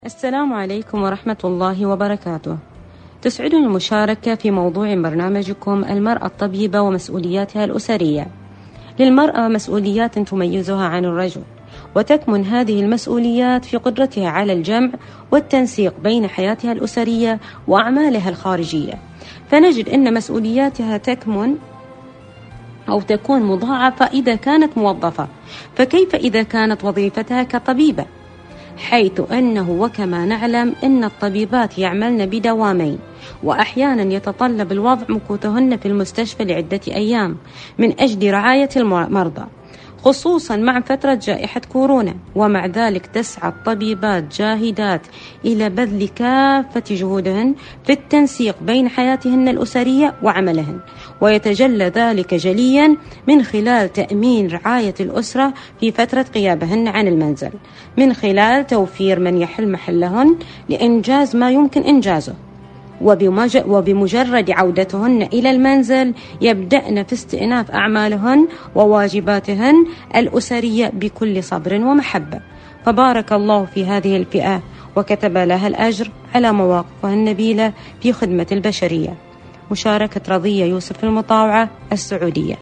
السلام عليكم ورحمة الله وبركاته. تسعدني المشاركة في موضوع برنامجكم المرأة الطبيبة ومسؤولياتها الأسرية. للمرأة مسؤوليات تميزها عن الرجل، وتكمن هذه المسؤوليات في قدرتها على الجمع والتنسيق بين حياتها الأسرية وأعمالها الخارجية. فنجد أن مسؤولياتها تكون مضاعفة إذا كانت موظفة، فكيف إذا كانت وظيفتها كطبيبة؟ حيث أنه وكما نعلم أن الطبيبات يعملن بدوامين، وأحيانا يتطلب الوضع مكوثهن في المستشفى لعدة أيام من أجل رعاية المرضى، خصوصا مع فترة جائحة كورونا. ومع ذلك تسعى الطبيبات جاهدات إلى بذل كافة جهودهن في التنسيق بين حياتهن الأسرية وعملهن، ويتجلى ذلك جليا من خلال تأمين رعاية الأسرة في فترة غيابهن عن المنزل، من خلال توفير من يحل محلهن لإنجاز ما يمكن إنجازه. وبمجرد عودتهن إلى المنزل يبدأن في استئناف أعمالهن وواجباتهن الأسرية بكل صبر ومحبة. فبارك الله في هذه الفئة وكتب لها الأجر على مواقفها النبيلة في خدمة البشرية. مشاركة رضية يوسف المطاوعة، السعودية.